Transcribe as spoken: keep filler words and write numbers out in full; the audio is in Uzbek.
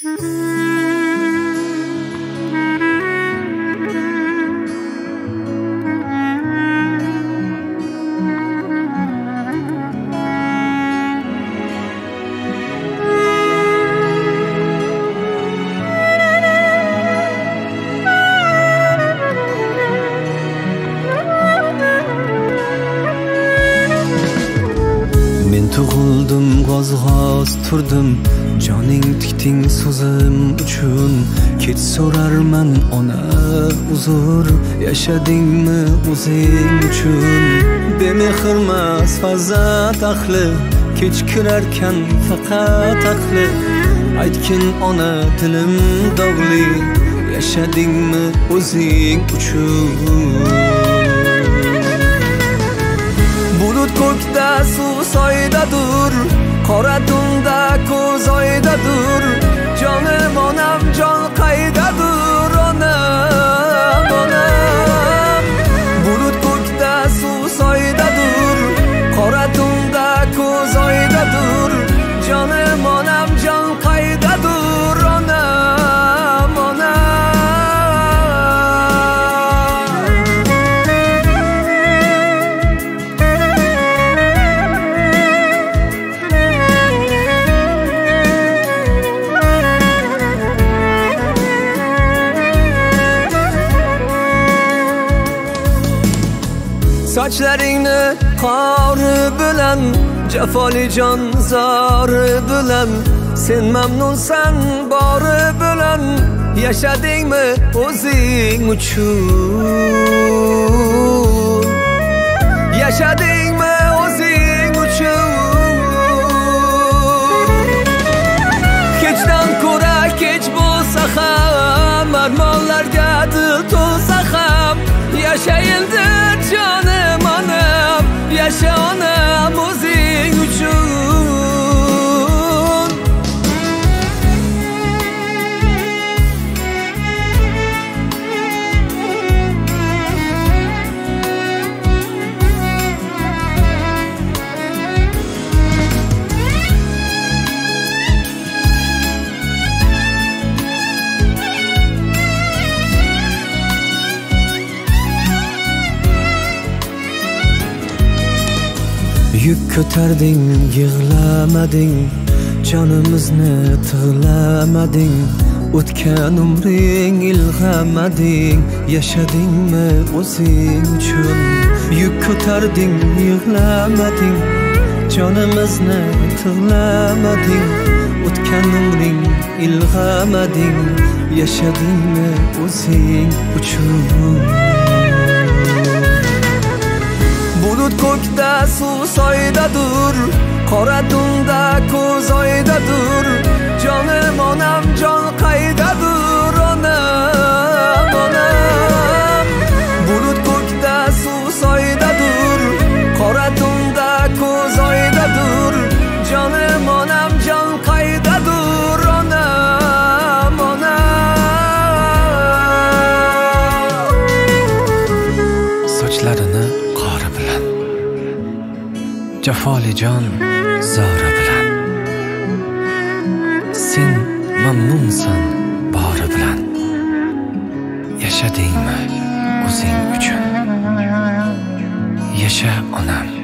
Tug'ildim g'oz-g'oz turdim joning tikding so'zim uchun kech so'rarman ona uzr yashadingmi o'zing uchun bemehrmas farzand ahli kechkirarkan faqat aqli aytgin ona dilim dog'li yashadingmi o'zing uchun bulut ko'kda suv soydadur qora tunda ko'z oydadur jonim onam jon qaydadur onam onam bulut ko'kda suv soydadur qora tunda ko'z oydadur jonim onam jon qaydadur onam onam Sochlaringni qori bilan jafoli jon zori bilan sen mamnunsan bori bilan yashadingmi o'zing uchun yashadingmi o'zing uchun kechdan ko'ra kech bo'lsa ham armonlarga dil to'lsa ham yashayildi jonim onam yasha onam o'zing uchun yuk ko'tarding yig'lamading jonimizni tig'lamading o'tgan umring ilg'amading yashadingmi o'zing uchun yuk ko'tarding yig'lamading jonimizni tig'lamading o'tgan umring ilg'amading yashadingmi o'zing uchun bulut ko'kda suv soydadur qora tunda ko'z oydadur jonim onam jon qaydadur onam onam bulut ko'kda suv soydadur qora tunda ko'z oydadur jonim onam jon qaydadur onam onam sochlarini jafoli jon zori bilan sen mamnunsan bori bilan yashadingmi o'zing uchun yasha onam